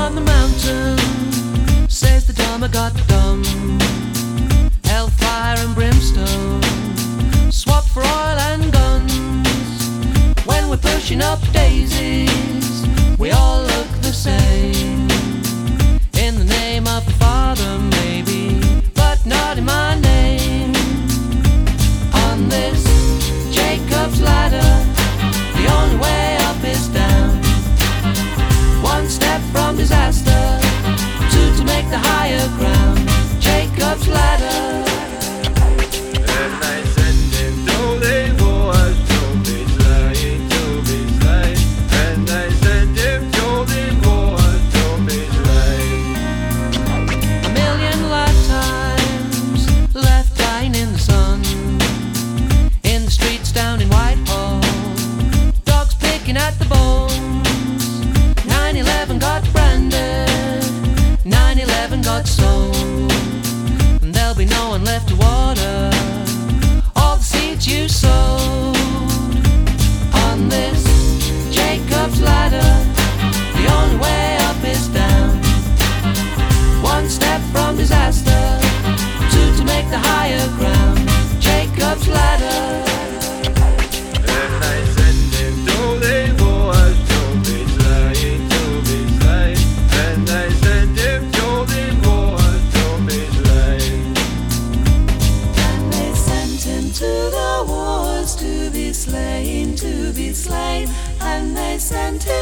on the mountain, says the dumb got dumb. Hellfire and brimstone, swap for oil and guns. When we're pushing up daisies, we all look the same. In the name of the Father, maybe, but not in my name. On this Jacob's ladder, the only way up is down. One step from disaster, two to make the higher ground. Jacob's ladder. And I send him to the wars to be slain, to be slain. And I send him to the wars to be slain. A million lifetimes left dying in the sun. In the streets down in Whitehall, dogs picking at the bones. 9/11 got branded, 9/11 got sold. And there'll be no one left to water all the seeds you sowed. On this Jacob's ladder, the only way up is down. One step from disaster, two to make the higher ground. Jacob's ladder. And I send him to the wars to be slain, to be slain. And I send him to the wars to be slain. And they sent him to the wars to be slain, to be slain. And they sent him